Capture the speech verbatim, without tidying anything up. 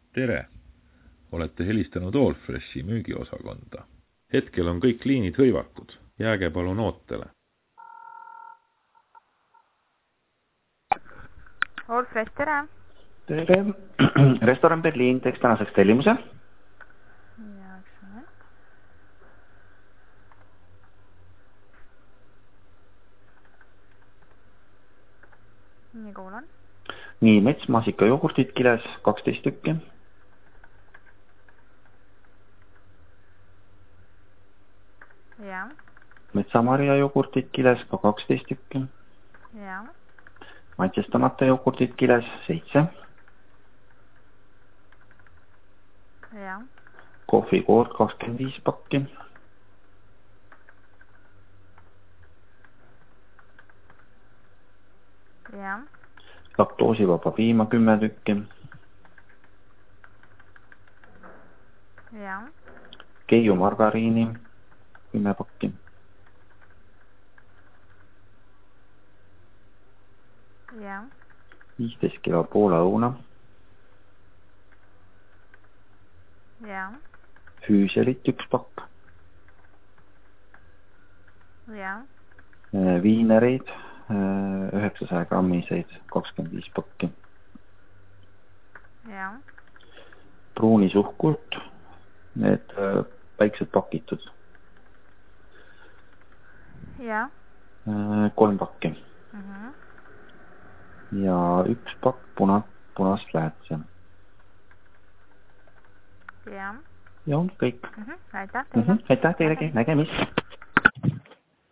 Tere! Olete helistanud Allfreshi müügiosakonda. Hetkel on kõik liinid hõivatud. Jääge palun ootele. Allfresh, tere! Tere! Restoran Berliin teeks tänaseks tellimuse. Ja, üks moment. Nii kuulan. Nii, metsmaasika jogurtit kiles kaksteist tükki. Ja. Metsamarja jogurtit kiles ka kaksteist tükki. Ja. Maitsestamata jogurtit kiles seitse. Ja. Kohvikoort kakskümmend viis pakki. Ja. Laktoosivaba piima kümme tükki. Ja. Keiu margariini kümme pakki. Ja. viisteist kilo Poola õuna. Ja. Füüselit üks pakk. Ja. Viinereid üheksasaja grammiseid kakskümmend viis pakki. Ja. Pruunisuhkurt, need väiksed pakitud. Ja. kolm pakki. Mhm. Ja üks pakk puna, punast lähetse. Ja. Ja on kõik. Mhm. Aitäh teile. Mhm. Aitäh teilegi, nägemist.